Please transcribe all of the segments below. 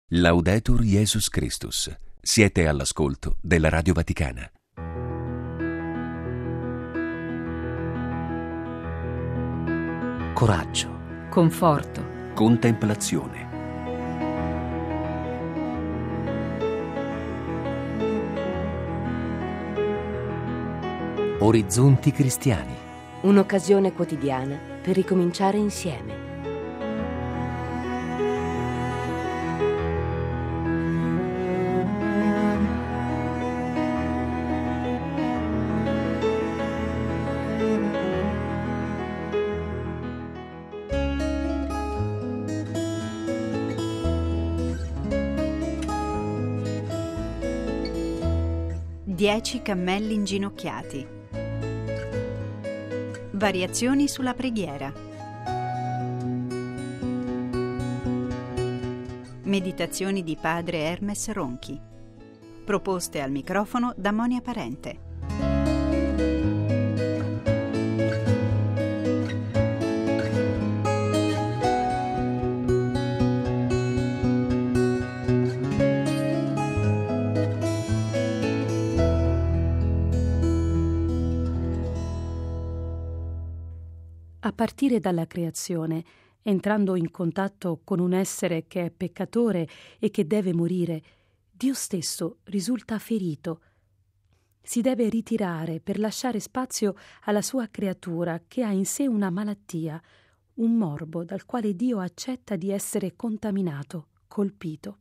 Laudetur Jesus Christus. Siete all'ascolto della Radio Vaticana. Coraggio, conforto, Contemplazione. orizzonti cristiani. Un'occasione quotidiana per ricominciare insieme. Dieci cammelli inginocchiati. Variazioni sulla preghiera. Meditazioni di padre Hermes Ronchi. Proposte al microfono da Monia Parente. A partire dalla creazione, entrando in contatto con un essere che è peccatore e che deve morire, Dio stesso risulta ferito. Si deve ritirare per lasciare spazio alla sua creatura che ha in sé una malattia, un morbo dal quale Dio accetta di essere contaminato, colpito.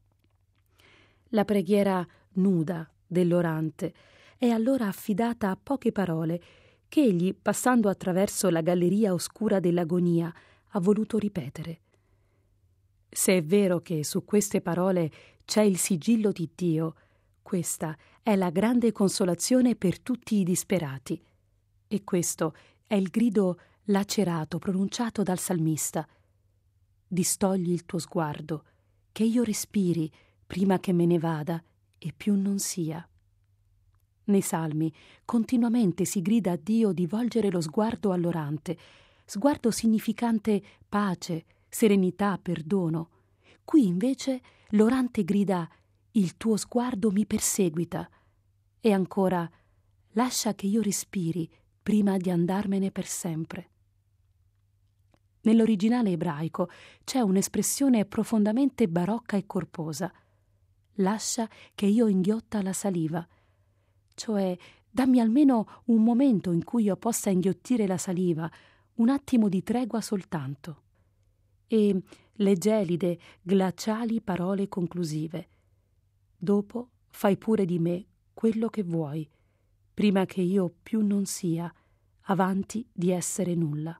La preghiera nuda dell'orante è allora affidata a poche parole che egli, passando attraverso la galleria oscura dell'agonia, ha voluto ripetere. Se è vero che su queste parole c'è il sigillo di Dio, questa è la grande consolazione per tutti i disperati. E questo è il grido lacerato pronunciato dal salmista. Distogli il tuo sguardo, che io respiri prima che me ne vada e più non sia. Nei salmi continuamente si grida a Dio di volgere lo sguardo all'orante, sguardo significante pace, serenità, perdono. Qui invece l'orante grida «Il tuo sguardo mi perseguita» e ancora «Lascia che io respiri prima di andarmene per sempre». Nell'originale ebraico c'è un'espressione profondamente barocca e corposa. «Lascia che io inghiotta la saliva», cioè dammi almeno un momento in cui io possa inghiottire la saliva, un attimo di tregua soltanto. E le gelide, glaciali parole conclusive. Dopo fai pure di me quello che vuoi, prima che io più non sia, avanti di essere nulla.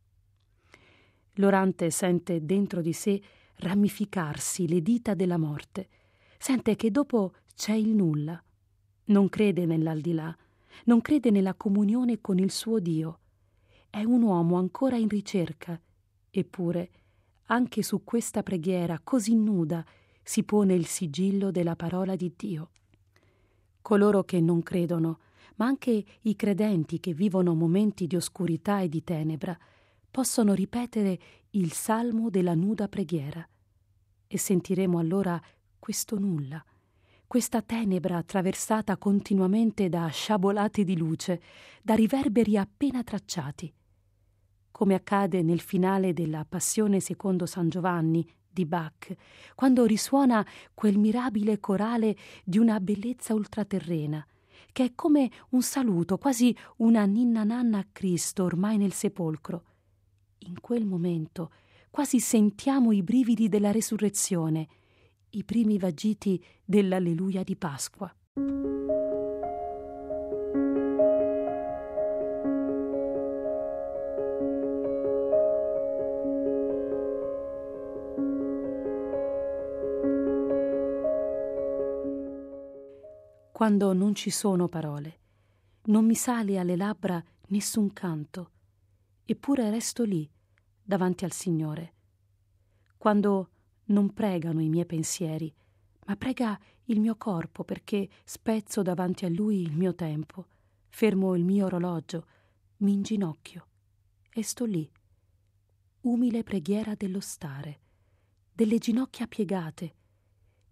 L'orante sente dentro di sé ramificarsi le dita della morte, sente che dopo c'è il nulla. Non crede nell'aldilà, non crede nella comunione con il suo Dio. È un uomo ancora in ricerca, eppure anche su questa preghiera così nuda si pone il sigillo della parola di Dio. Coloro che non credono, ma anche i credenti che vivono momenti di oscurità e di tenebra, possono ripetere il salmo della nuda preghiera e sentiremo allora questo nulla, questa tenebra attraversata continuamente da sciabolate di luce, da riverberi appena tracciati. Come accade nel finale della Passione secondo San Giovanni di Bach, quando risuona quel mirabile corale di una bellezza ultraterrena, che è come un saluto, quasi una ninna nanna a Cristo ormai nel sepolcro. In quel momento quasi sentiamo i brividi della resurrezione, i primi vagiti dell'Alleluia di Pasqua. Quando non ci sono parole, non mi sale alle labbra nessun canto, eppure resto lì, davanti al Signore. Quando non pregano i miei pensieri, ma prega il mio corpo, perché spezzo davanti a Lui il mio tempo, fermo il mio orologio, mi inginocchio e sto lì, umile preghiera dello stare, delle ginocchia piegate,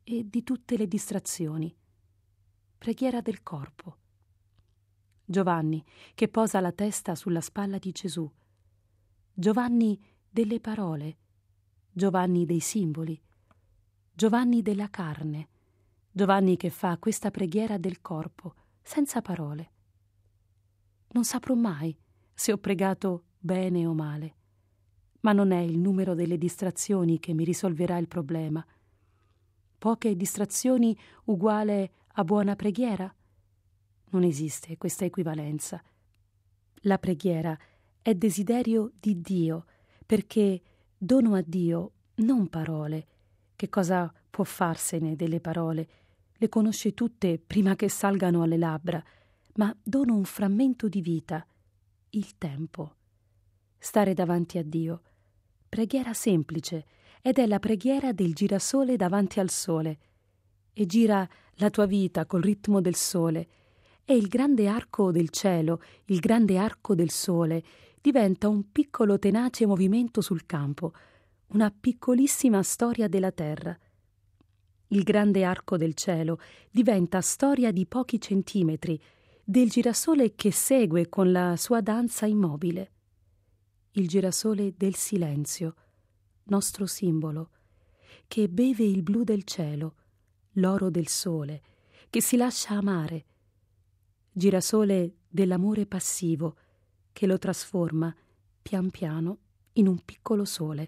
e di tutte le distrazioni. Preghiera del corpo. Giovanni che posa la testa sulla spalla di Gesù. Giovanni delle parole. Giovanni dei simboli. Giovanni della carne. Giovanni che fa questa preghiera del corpo, senza parole. Non saprò mai se ho pregato bene o male, ma non è il numero delle distrazioni che mi risolverà il problema. Poche distrazioni uguale a buona preghiera? Non esiste questa equivalenza. La preghiera è desiderio di Dio, perché dono a Dio non parole. Che cosa può farsene delle parole? Le conosce tutte prima che salgano alle labbra, ma dono un frammento di vita, il tempo. Stare davanti a Dio. Preghiera semplice, ed è la preghiera del girasole davanti al sole. E gira la tua vita col ritmo del sole. E il grande arco del cielo, il grande arco del sole, diventa un piccolo tenace movimento sul campo, una piccolissima storia della terra. Il grande arco del cielo diventa storia di pochi centimetri, del girasole che segue con la sua danza immobile. Il girasole del silenzio, nostro simbolo, che beve il blu del cielo, l'oro del sole, che si lascia amare. Girasole dell'amore passivo, che lo trasforma, pian piano, in un piccolo sole.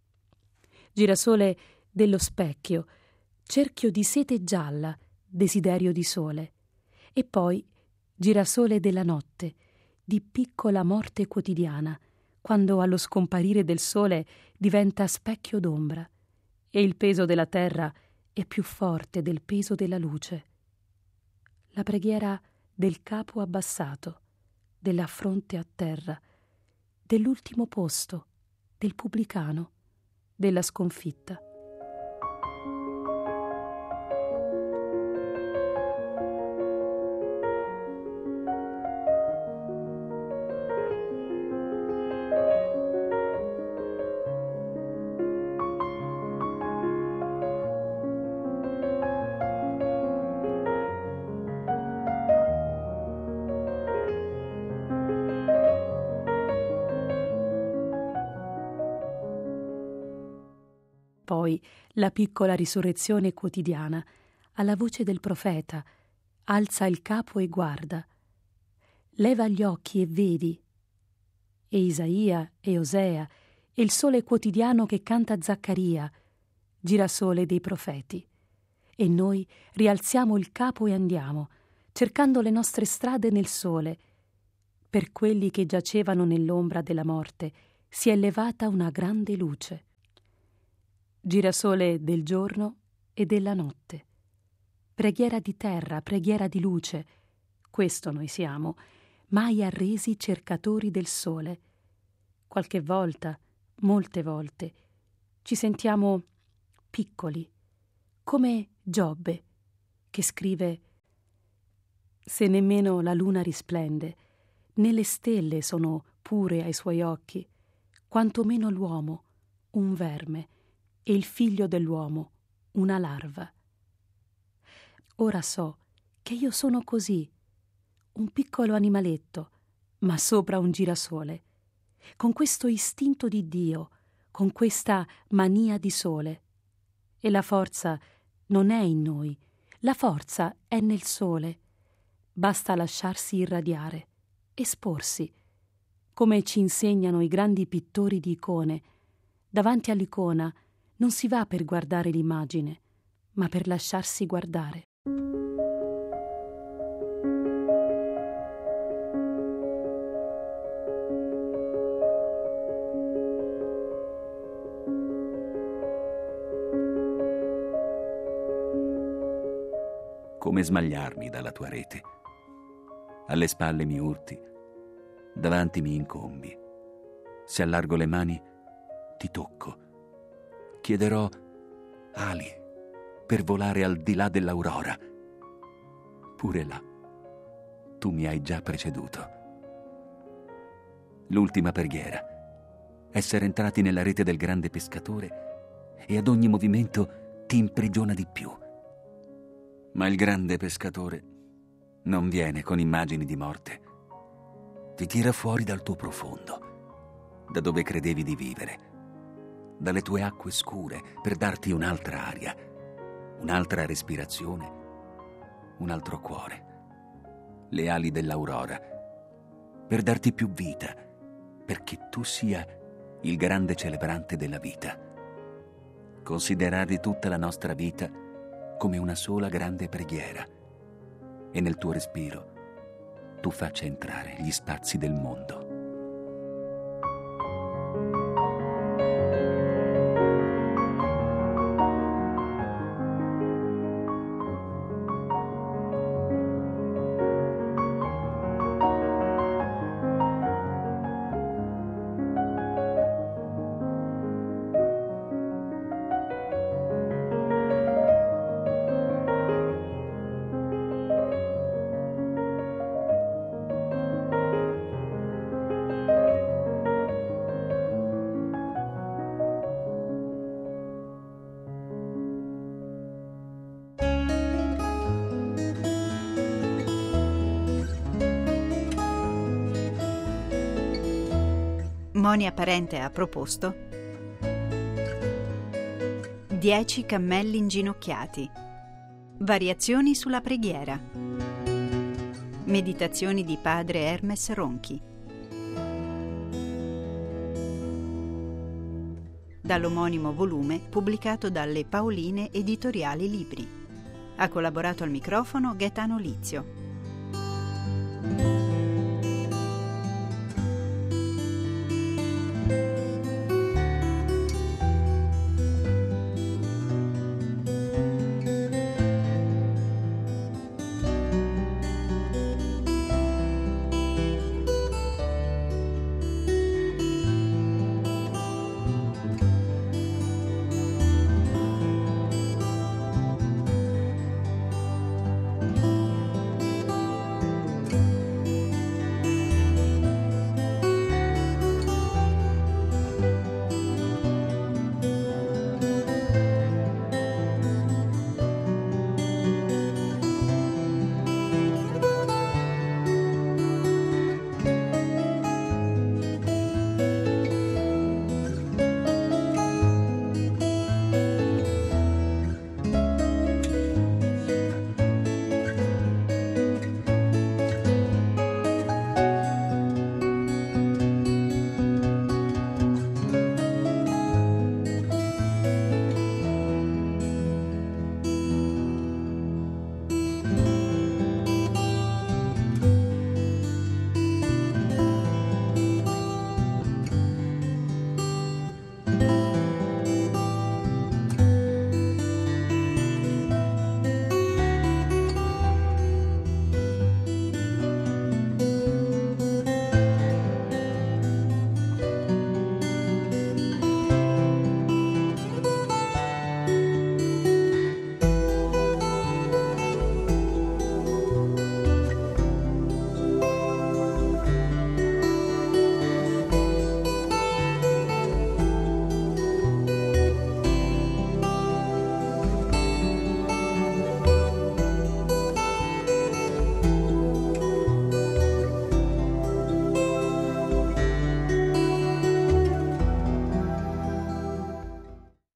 Girasole dello specchio, cerchio di sete gialla, desiderio di sole. E poi girasole della notte, di piccola morte quotidiana, quando allo scomparire del sole diventa specchio d'ombra, e il peso della terra è più forte del peso della luce. La preghiera del capo abbassato, della fronte a terra, dell'ultimo posto, del pubblicano, della sconfitta. Poi la piccola risurrezione quotidiana, alla voce del profeta, alza il capo e guarda. Leva gli occhi e vedi. E Isaia e Osea, e il sole quotidiano che canta Zaccaria, girasole dei profeti. E noi rialziamo il capo e andiamo, cercando le nostre strade nel sole. Per quelli che giacevano nell'ombra della morte si è levata una grande luce. Girasole del giorno e della notte. Preghiera di terra, preghiera di luce. Questo noi siamo, mai arresi cercatori del sole. Qualche volta, molte volte, ci sentiamo piccoli, come Giobbe, che scrive: se nemmeno la luna risplende, né le stelle sono pure ai suoi occhi, quantomeno l'uomo, un verme, e il figlio dell'uomo, una larva. Ora so che io sono così, un piccolo animaletto, ma sopra un girasole, con questo istinto di Dio, con questa mania di sole. E la forza non è in noi, la forza è nel sole. Basta lasciarsi irradiare, esporsi, come ci insegnano i grandi pittori di icone. Davanti all'icona non si va per guardare l'immagine, ma per lasciarsi guardare. Come smagliarmi dalla tua rete. Alle spalle mi urti, davanti mi incombi. Se allargo le mani, ti tocco. Chiederò ali per volare al di là dell'aurora. Pure là, tu mi hai già preceduto. L'ultima preghiera, essere entrati nella rete del grande pescatore, e ad ogni movimento ti imprigiona di più. Ma il grande pescatore non viene con immagini di morte. Ti tira fuori dal tuo profondo, da dove credevi di vivere, dalle tue acque scure, per darti un'altra aria, un'altra respirazione, un altro cuore, le ali dell'aurora, per darti più vita, perché tu sia il grande celebrante della vita. Considerare tutta la nostra vita come una sola grande preghiera, e nel tuo respiro tu faccia entrare gli spazi del mondo. Monia Parente ha proposto 10 cammelli inginocchiati, variazioni sulla preghiera, meditazioni di padre Hermes Ronchi, dall'omonimo volume pubblicato dalle Paoline Editoriali Libri. Ha collaborato al microfono Gaetano Lizio.